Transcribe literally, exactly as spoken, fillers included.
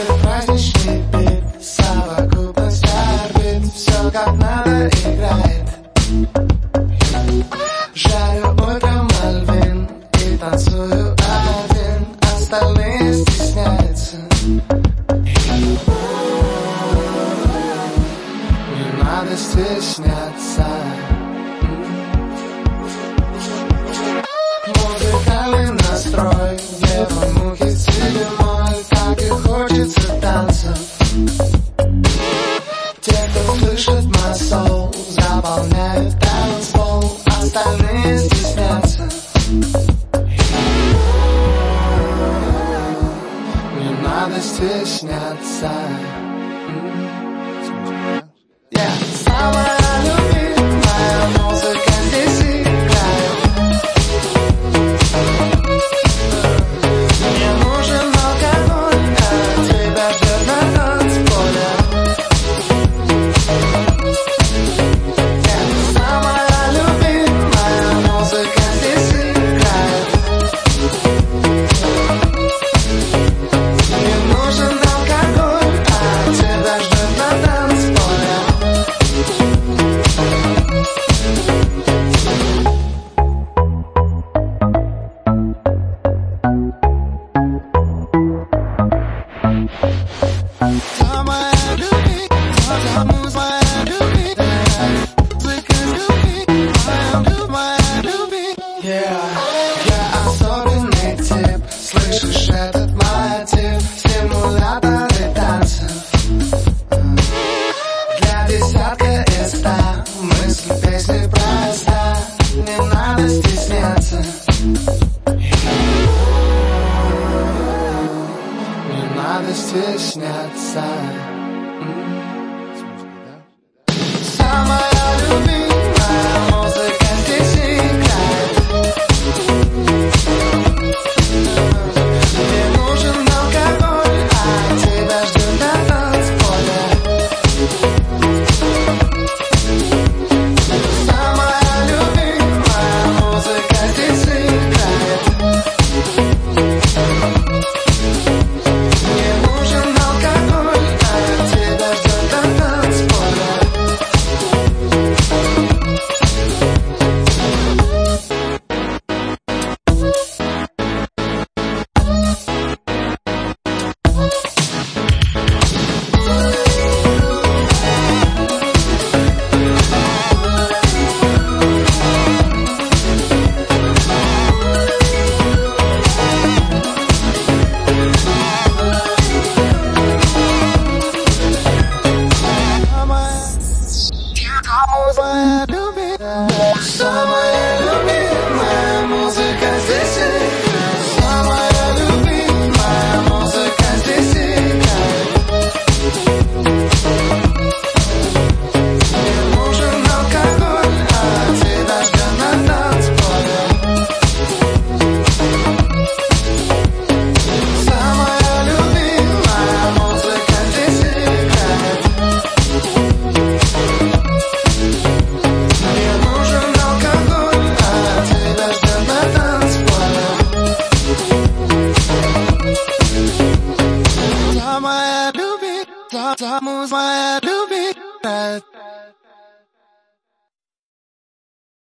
Этот праздничный бит, совокупность орбит, все как надо играет. Жарю утром Мальвин и танцую один, остальные стесняются. Не надо стесняться. Музыкальный настрой, где мухи цилимоль, так и хочется танцев. Те, кто слышит мой соул, заполняют танцпол, остальные стеснятся. Не надо стесняться. Yeah. Самая любимая музыка здесь играет. Мне нужен алкоголь, а тебя ждет на танцполе. Yeah. Самая любимая музыка здесь играет. Мне нужен алкоголь, а тебя ждет на танцполе. Самая любимая, самая любимая музыка любимая, моя любимая. Yeah, я особенный тип, слышишь этот мотив, стимуляторы танцев. Для десятка из ста мысль песни проста, не надо стесняться. Не надо стесняться.